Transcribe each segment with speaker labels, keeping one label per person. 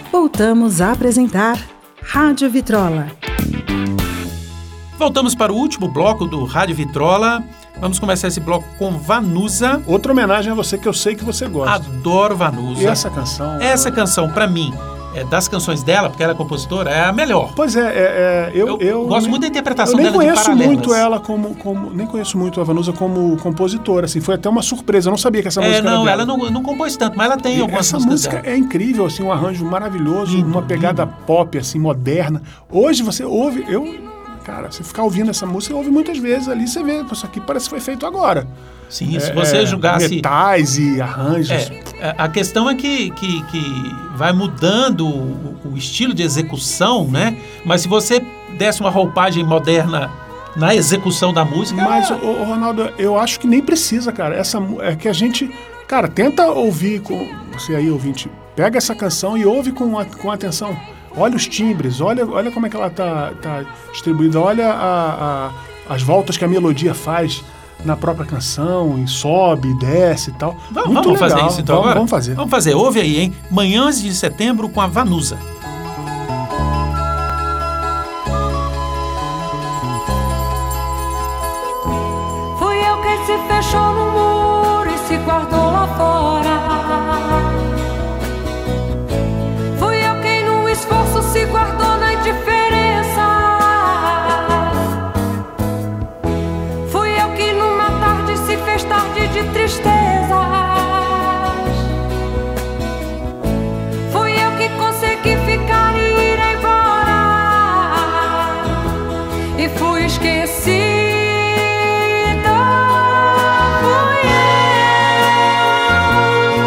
Speaker 1: Voltamos a apresentar Rádio Vitrola.
Speaker 2: Voltamos para o último bloco do Rádio Vitrola. Vamos começar esse bloco com Vanusa.
Speaker 3: Outra homenagem a você que eu sei que você gosta.
Speaker 2: Adoro Vanusa.
Speaker 3: E essa canção?
Speaker 2: Essa canção, pra mim, das canções dela, porque ela é compositora, é a melhor.
Speaker 3: Pois é, eu
Speaker 2: gosto muito da interpretação dela de
Speaker 3: Paralelas. Eu nem conheço muito ela nem conheço muito a Vanusa como compositora, assim, foi até uma surpresa, eu não sabia que essa música era dela.
Speaker 2: Ela não compôs tanto, mas ela tem algumas músicas dela.
Speaker 3: Essa música é incrível, assim, um arranjo maravilhoso, uma pegada pop, assim, moderna. Hoje você ouve, cara, você ficar ouvindo essa música, ouve muitas vezes ali, você vê, isso aqui parece que foi feito agora.
Speaker 2: Sim, se você julgasse...
Speaker 3: Metais e arranjos.
Speaker 2: A questão é que vai mudando o estilo de execução, né? Mas se você desse uma roupagem moderna na execução da música...
Speaker 3: Mas, Ronaldo, eu acho que nem precisa, cara. É que a gente... Cara, tenta ouvir, você aí, ouvinte, pega essa canção e ouve com atenção. Olha os timbres, olha como é que ela tá distribuída, olha as voltas que a melodia faz na própria canção, e sobe, desce e tal.
Speaker 2: Vamos fazer isso então agora?
Speaker 3: Vamos fazer.
Speaker 2: Vamos fazer, ouve aí, hein? Manhãs de Setembro com a Vanusa.
Speaker 4: Fui eu quem se fechou no muro e se guardou lá fora. Fui eu quem no esforço se guardou na indiferença. Fui eu que numa tarde se fez tarde de tristezas. Fui eu que consegui ficar e ir embora. E fui esquecida. Fui eu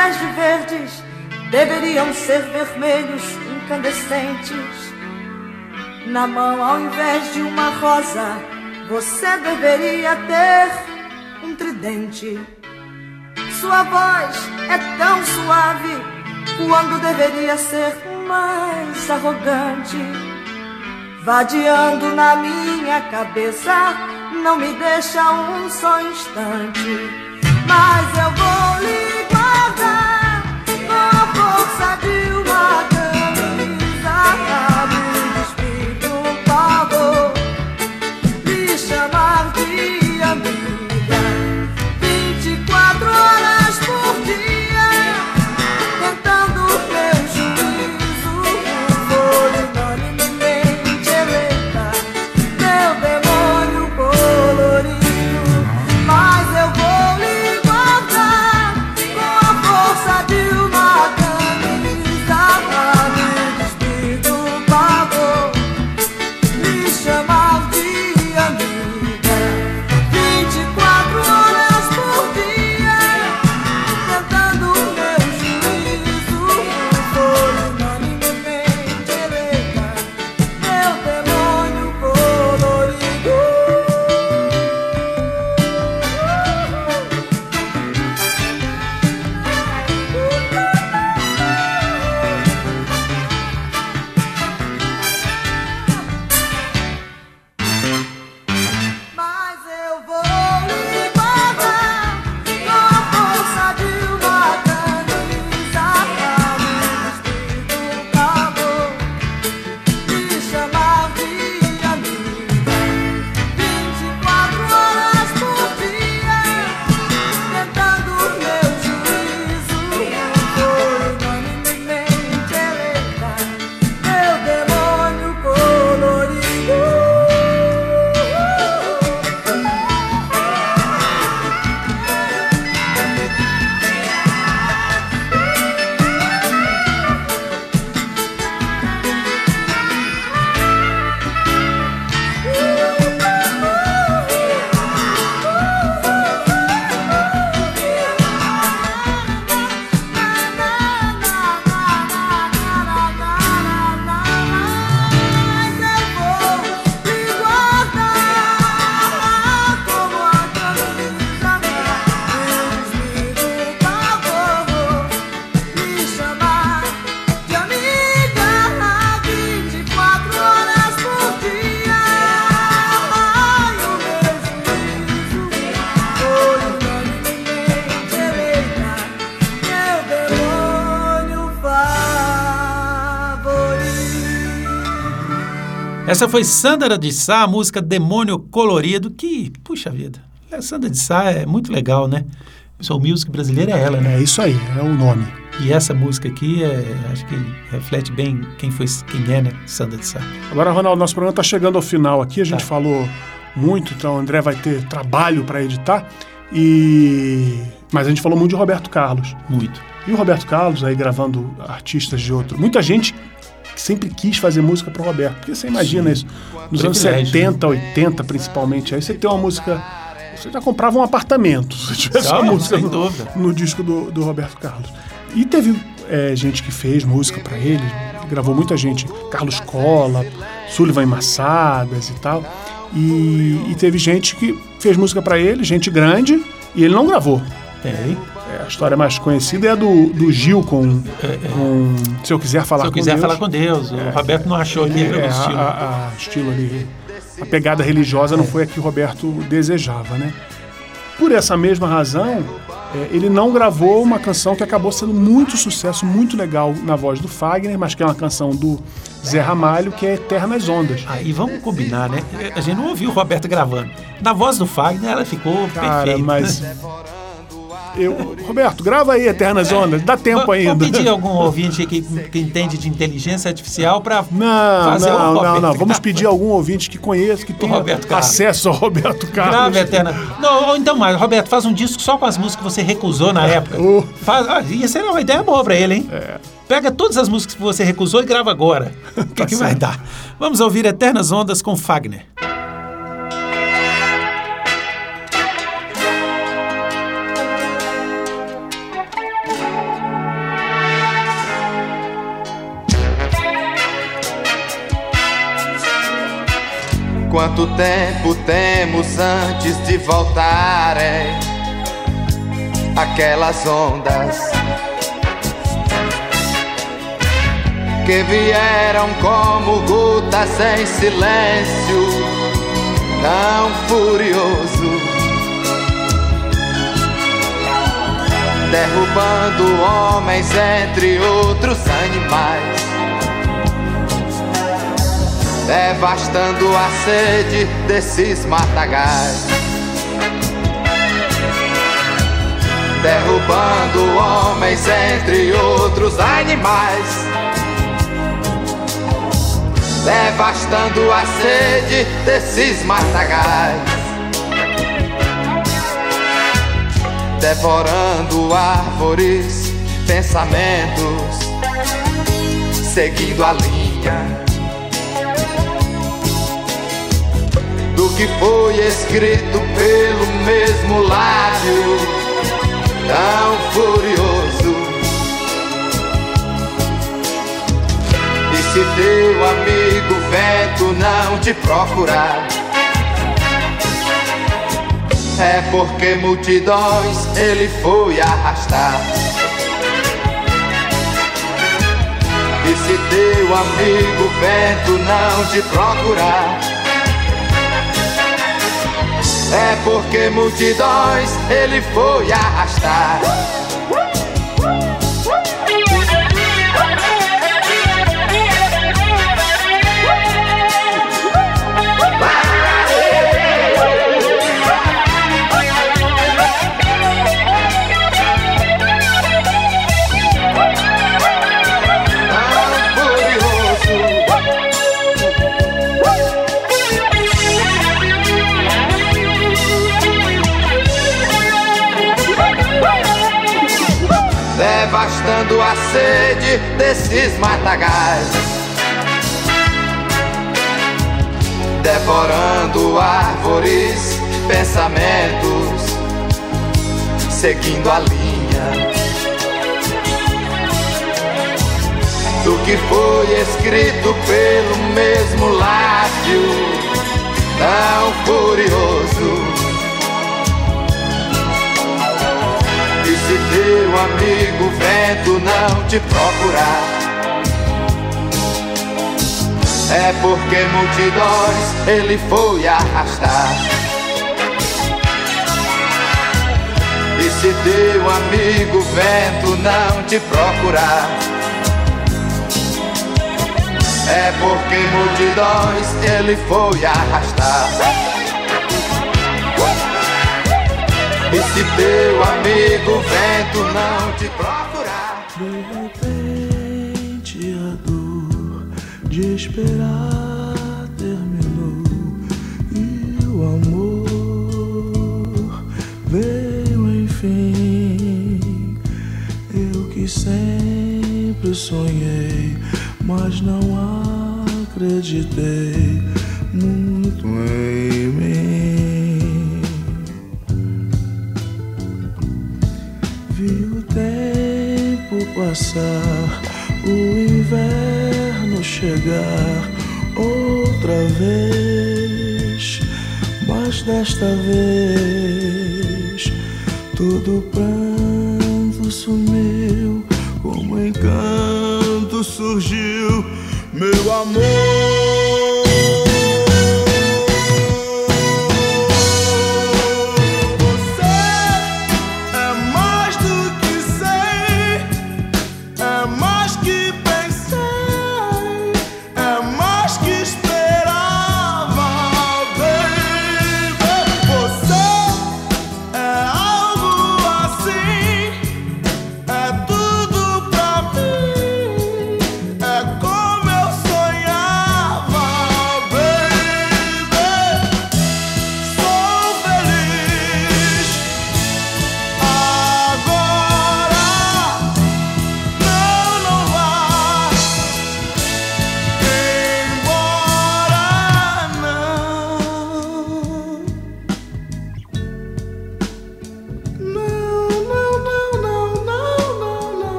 Speaker 5: invés de verdes, deveriam ser vermelhos incandescentes. Na mão, ao invés de uma rosa, você deveria ter um tridente. Sua voz é tão suave quando deveria ser mais arrogante. Vadiando na minha cabeça, não me deixa um só instante. Mas eu vou lhe guardar com a força de uma camisa. Me despir um pavor, me chamar de amiga. 24 horas por dia, tentando meu juízo. Vou unanimemente eleita, meu demônio colorido. Mas eu vou lhe guardar com a força de uma camisa. Me despir do pavor, me chamar de amiga. 24 horas por dia, tentando meu juízo. Vou unanimemente eleita, meu demônio colorido. Mas eu vou lhe guardar com a força de uma camisa. Me despir do pavor, me chamar de amiga. 24 horas por dia, tentando meu juízo. Vou unanimemente eleita, meu demônio colorido.
Speaker 2: Essa foi Sandra de Sá, a música Demônio Colorido, que, puxa vida, a Sandra de Sá é muito legal, né? O soul music brasileira é ela, né?
Speaker 3: É isso aí, é o nome.
Speaker 2: E essa música aqui, acho que reflete bem quem é, né? Sandra de Sá.
Speaker 3: Agora, Ronaldo, nosso programa está chegando ao final aqui. A gente
Speaker 2: Tá.
Speaker 3: falou muito, então o André vai ter trabalho para editar. Mas a gente falou muito de Roberto Carlos.
Speaker 2: Muito.
Speaker 3: E o Roberto Carlos aí gravando artistas de outro. Muita gente que sempre quis fazer música pro Roberto. Porque você imagina
Speaker 2: Sim.
Speaker 3: isso. Nos anos
Speaker 2: Privilégio,
Speaker 3: 70, 80 principalmente. Aí você tem uma música... Você já comprava um apartamento se tivesse uma música
Speaker 2: sem dúvida.
Speaker 3: no disco do Roberto Carlos. E teve gente que fez música para ele. Gravou muita gente. Carlos Cola, Sullivan e Massadas e tal. E teve gente que fez música para ele, gente grande, e ele não gravou.
Speaker 2: Tem.
Speaker 3: A história mais conhecida é a do Gil com Se Eu Quiser Falar
Speaker 2: Se eu
Speaker 3: com
Speaker 2: quiser
Speaker 3: Deus.
Speaker 2: falar com Deus. O Roberto não achou que era o estilo.
Speaker 3: A estilo ali. A pegada religiosa não foi a que o Roberto desejava, né? Por essa mesma razão, ele não gravou uma canção que acabou sendo muito sucesso, muito legal na voz do Fagner, mas que é uma canção do Zé Ramalho, que é Eternas Ondas.
Speaker 2: Aí vamos combinar, né? A gente não ouviu o Roberto gravando. Na voz do Fagner, ela ficou
Speaker 3: Cara,
Speaker 2: perfeita.
Speaker 3: mas... Roberto, grava aí Eternas Ondas, dá tempo ainda.
Speaker 2: Vamos pedir algum ouvinte que entende de inteligência artificial para
Speaker 3: Não,
Speaker 2: fazer o Roberto
Speaker 3: Vamos
Speaker 2: gravar.
Speaker 3: pedir algum ouvinte que conheça, que tenha
Speaker 2: Roberto Carlos.
Speaker 3: acesso ao Roberto Carlos.
Speaker 2: Grave Eterna. Não, ou então mais, Roberto, faz um disco só com as músicas que você recusou na época. Isso era uma ideia boa pra ele, hein? Pega todas as músicas que você recusou e grava agora. O que vai dar? Vamos ouvir Eternas Ondas com Fagner.
Speaker 6: Quanto tempo temos antes de voltarem aquelas ondas que vieram como gotas em silêncio tão furioso, derrubando homens entre outros animais, devastando a sede desses matagais, derrubando homens entre outros animais, devastando a sede desses matagais, devorando árvores, pensamentos, seguindo a linha do que foi escrito pelo mesmo lábio tão furioso. E se teu amigo vento não te procurar, é porque multidões ele foi arrastar. E se teu amigo vento não te procurar, é porque multidões ele foi arrastar. Devastando a sede desses matagais, devorando árvores, pensamentos, seguindo a linha do que foi escrito pelo mesmo lábio tão furioso. E se teu amigo vento não te procurar, é porque multidões ele foi arrastar. E se teu amigo vento não te procurar, é porque multidões ele foi arrastar. E se teu amigo vento não te procurar,
Speaker 7: de repente a dor de esperar terminou e o amor veio enfim. Eu que sempre sonhei, mas não acreditei muito em mim. Vi o tempo passar, o inverno chegar outra vez, mas desta vez todo o pranto sumiu, como encanto surgiu meu amor.
Speaker 8: É como eu sonhava.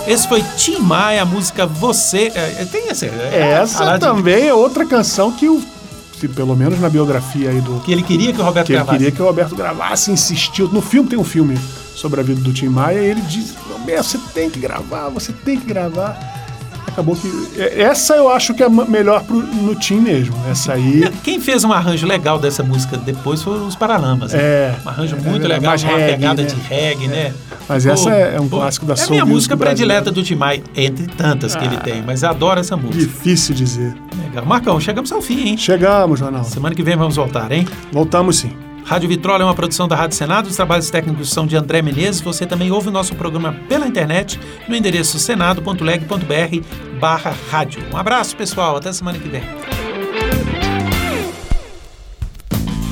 Speaker 2: Esse foi Tim Maia, a música Você. Tem essa.
Speaker 3: Essa também é outra canção que pelo menos na biografia aí do...
Speaker 2: Que ele queria que o Roberto gravasse.
Speaker 3: Ele queria que o Roberto gravasse, insistiu. No filme, tem um filme sobre a vida do Tim Maia, e ele diz, Roberto, você tem que gravar. Acabou que... Essa eu acho que é melhor no Tim mesmo. Essa aí...
Speaker 2: Quem fez um arranjo legal dessa música depois foram os Paralamas. Um arranjo muito legal,
Speaker 3: mais
Speaker 2: uma
Speaker 3: reggae,
Speaker 2: pegada
Speaker 3: né?
Speaker 2: de reggae, né?
Speaker 3: Mas essa é um clássico da soul.
Speaker 2: É a minha música
Speaker 3: music
Speaker 2: predileta do Tim Maia, entre tantas que ele tem, mas eu adoro essa música.
Speaker 3: Difícil dizer.
Speaker 2: Legal. Marcão, chegamos ao fim, hein?
Speaker 3: Chegamos, Ronaldo.
Speaker 2: Semana que vem vamos voltar, hein?
Speaker 3: Voltamos sim.
Speaker 2: Rádio Vitrola é uma produção da Rádio Senado, os trabalhos técnicos são de André Menezes. Você também ouve o nosso programa pela internet no endereço senado.leg.br/rádio. Um abraço, pessoal, até semana que vem.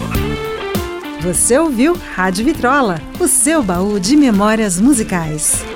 Speaker 1: Você ouviu Rádio Vitrola, o seu baú de memórias musicais.